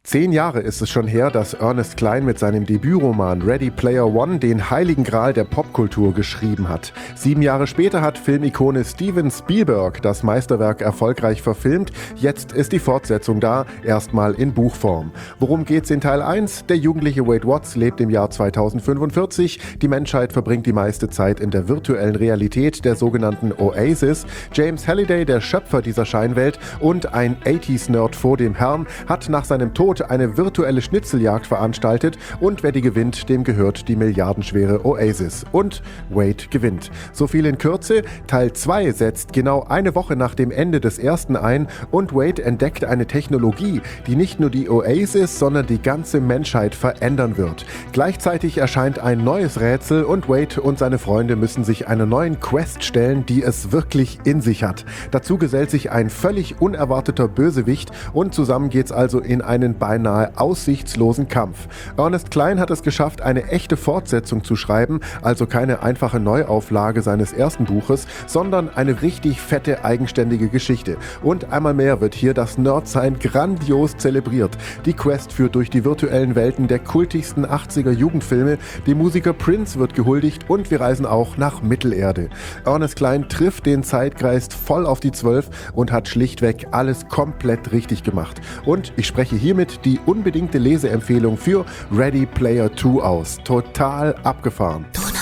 10 Jahre ist es schon her, dass Ernest Cline mit seinem Debütroman Ready Player One den heiligen Gral der Popkultur geschrieben hat. 7 Jahre später hat Filmikone Steven Spielberg das Meisterwerk erfolgreich verfilmt. Jetzt ist die Fortsetzung da, erstmal in Buchform. Worum geht's in Teil 1? Der jugendliche Wade Watts lebt im Jahr 2045. Die Menschheit verbringt die meiste Zeit in der virtuellen Realität der sogenannten Oasis. James Halliday, der Schöpfer dieser Scheinwelt und ein 80s-Nerd vor dem Herrn, hat nach seinem Tod eine virtuelle Schnitzeljagd veranstaltet und wer die gewinnt, dem gehört die milliardenschwere Oasis. Und Wade gewinnt. So viel in Kürze. Teil 2 setzt genau eine Woche nach dem Ende des ersten ein und Wade entdeckt eine Technologie, die nicht nur die Oasis, sondern die ganze Menschheit verändern wird. Gleichzeitig erscheint ein neues Rätsel und Wade und seine Freunde müssen sich einer neuen Quest stellen, die es wirklich in sich hat. Dazu gesellt sich ein völlig unerwarteter Bösewicht und zusammen geht's also in einen beinahe aussichtslosen Kampf. Ernest Cline hat es geschafft, eine echte Fortsetzung zu schreiben, also keine einfache Neuauflage seines ersten Buches, sondern eine richtig fette, eigenständige Geschichte. Und einmal mehr wird hier das Nerdsein grandios zelebriert. Die Quest führt durch die virtuellen Welten der kultigsten 80er Jugendfilme, dem Musiker Prince wird gehuldigt und wir reisen auch nach Mittelerde. Ernest Cline trifft den Zeitgeist voll auf die 12 und hat schlichtweg alles komplett richtig gemacht. Und ich spreche hiermit die unbedingte Leseempfehlung für Ready Player 2 aus. Total abgefahren.